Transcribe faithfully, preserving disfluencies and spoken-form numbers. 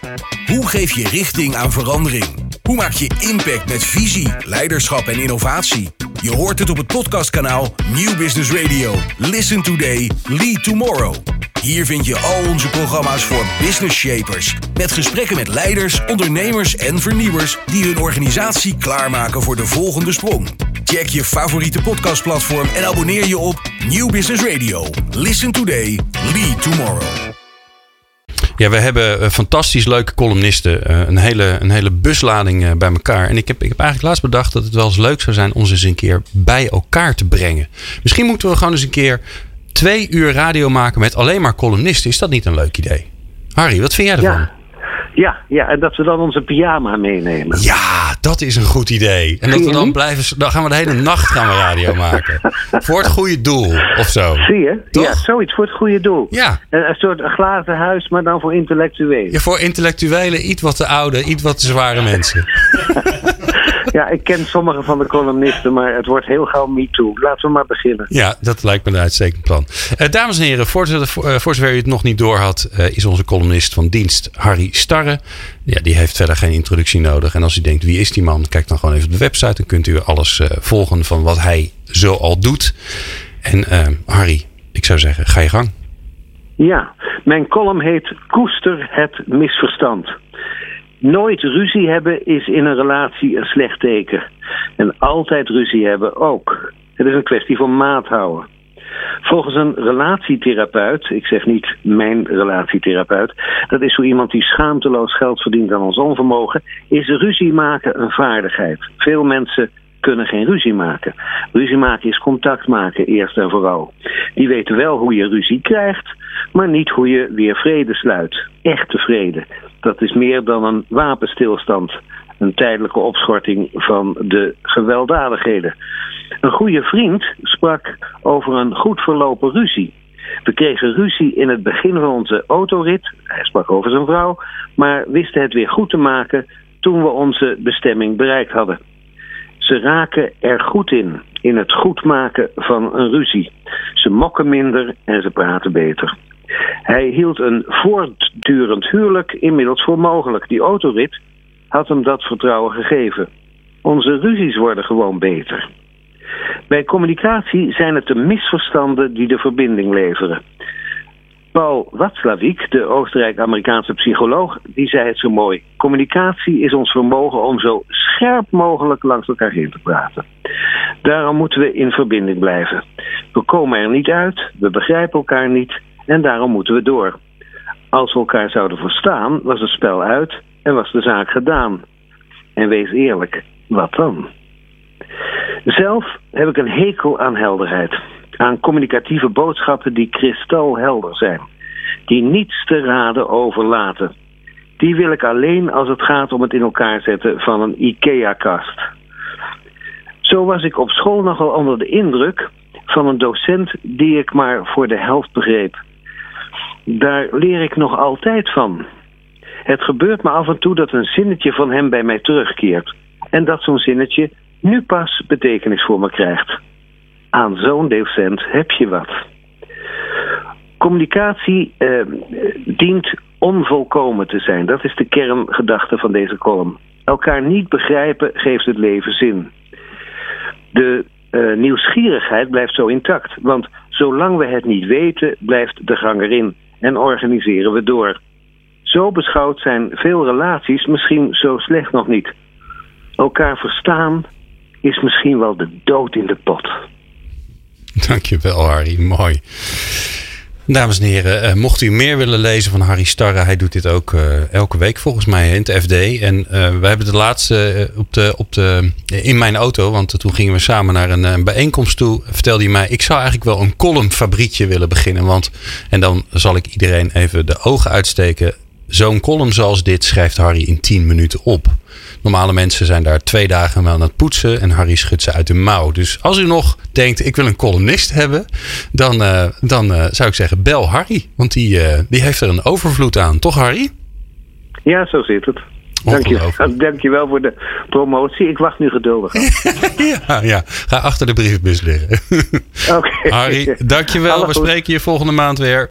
Hoe geef je richting aan verandering? Hoe maak je impact met visie, leiderschap en innovatie? Je hoort het op het podcastkanaal Nieuw Business Radio. Listen today, lead tomorrow. Hier vind je al onze programma's voor business shapers. Met gesprekken met leiders, ondernemers en vernieuwers die hun organisatie klaarmaken voor de volgende sprong. Check je favoriete podcastplatform en abonneer je op Nieuw Business Radio. Listen today, lead tomorrow. Ja, we hebben fantastisch leuke columnisten. Een hele, een hele buslading bij elkaar. En ik heb, ik heb eigenlijk laatst bedacht dat het wel eens leuk zou zijn om ze eens een keer bij elkaar te brengen. Misschien moeten we gewoon eens een keer twee uur radio maken met alleen maar columnisten. Is dat niet een leuk idee? Harry, wat vind jij ervan? Ja, ja, ja, en dat we dan onze pyjama meenemen. Ja, dat is een goed idee. En dat we dan blijven, dan gaan we de hele nacht gaan we radio maken. Voor het goede doel, of zo. Zie je? Toch? Ja, zoiets voor het goede doel. Ja. Een, een soort glazen huis, maar dan voor intellectuelen. Ja, voor intellectuelen, iets wat te oude, iets wat te zware mensen. Ja, ik ken sommige van de columnisten, maar het wordt heel gauw me too. Laten we maar beginnen. Ja, dat lijkt me een uitstekend plan. Uh, dames en heren, voor, uh, voor zover u het nog niet door had, uh, is onze columnist van dienst Harry Starre. Ja, die heeft verder geen introductie nodig. En als u denkt, wie is die man? Kijk dan gewoon even op de website. Dan kunt u alles uh, volgen van wat hij zo al doet. En uh, Harry, ik zou zeggen, ga je gang. Ja, mijn column heet Koester het misverstand. Nooit ruzie hebben is in een relatie een slecht teken. En altijd ruzie hebben ook. Het is een kwestie van maat houden. Volgens een relatietherapeut, ik zeg niet mijn relatietherapeut, dat is zo iemand die schaamteloos geld verdient aan ons onvermogen, is ruzie maken een vaardigheid. Veel mensen kunnen geen ruzie maken. Ruzie maken is contact maken, eerst en vooral. Die weten wel hoe je ruzie krijgt, maar niet hoe je weer vrede sluit. Echte vrede. Dat is meer dan een wapenstilstand. Een tijdelijke opschorting van de gewelddadigheden. Een goede vriend sprak over een goed verlopen ruzie. We kregen ruzie in het begin van onze autorit. Hij sprak over zijn vrouw, maar wisten het weer goed te maken toen we onze bestemming bereikt hadden. Ze raken er goed in, in het goed maken van een ruzie. Ze mokken minder en ze praten beter. Hij hield een voortdurend huwelijk inmiddels voor mogelijk. Die autorit had hem dat vertrouwen gegeven. Onze ruzies worden gewoon beter. Bij communicatie zijn het de misverstanden die de verbinding leveren. Paul Watzlawick, de Oostenrijk-Amerikaanse psycholoog, die zei het zo mooi. Communicatie is ons vermogen om zo scherp mogelijk langs elkaar heen te praten. Daarom moeten we in verbinding blijven. We komen er niet uit, we begrijpen elkaar niet en daarom moeten we door. Als we elkaar zouden verstaan, was het spel uit en was de zaak gedaan. En wees eerlijk, wat dan? Zelf heb ik een hekel aan helderheid. Aan communicatieve boodschappen die kristalhelder zijn. Die niets te raden overlaten. Die wil ik alleen als het gaat om het in elkaar zetten van een IKEA-kast. Zo was ik op school nogal onder de indruk van een docent die ik maar voor de helft begreep. Daar leer ik nog altijd van. Het gebeurt me af en toe dat een zinnetje van hem bij mij terugkeert. En dat zo'n zinnetje nu pas betekenis voor me krijgt. Aan zo'n docent heb je wat. Communicatie eh, dient onvolkomen te zijn. Dat is de kerngedachte van deze column. Elkaar niet begrijpen geeft het leven zin. De uh, nieuwsgierigheid blijft zo intact. Want zolang we het niet weten, blijft de gang erin. En organiseren we door. Zo beschouwd zijn veel relaties misschien zo slecht nog niet. Elkaar verstaan is misschien wel de dood in de pot. Dankjewel, Harry. Mooi. Dames en heren, uh, mocht u meer willen lezen van Harry Starre, hij doet dit ook uh, elke week volgens mij in het F D. En uh, we hebben de laatste uh, op de, op de, in mijn auto, want uh, toen gingen we samen naar een, een bijeenkomst toe, vertelde hij mij, ik zou eigenlijk wel een columnfabriekje willen beginnen. Want, en dan zal ik iedereen even de ogen uitsteken. Zo'n column zoals dit schrijft Harry in tien minuten op. Normale mensen zijn daar twee dagen aan het poetsen en Harry schudt ze uit de mouw. Dus als u nog denkt, ik wil een columnist hebben, dan, uh, dan uh, zou ik zeggen, bel Harry. Want die, uh, die heeft er een overvloed aan. Toch, Harry? Ja, zo zit het. Dank je, dank je wel voor de promotie. Ik wacht nu geduldig af. ja, ja, ga achter de brievenbus liggen. Oké. Harry, dank je wel. We spreken je volgende maand weer.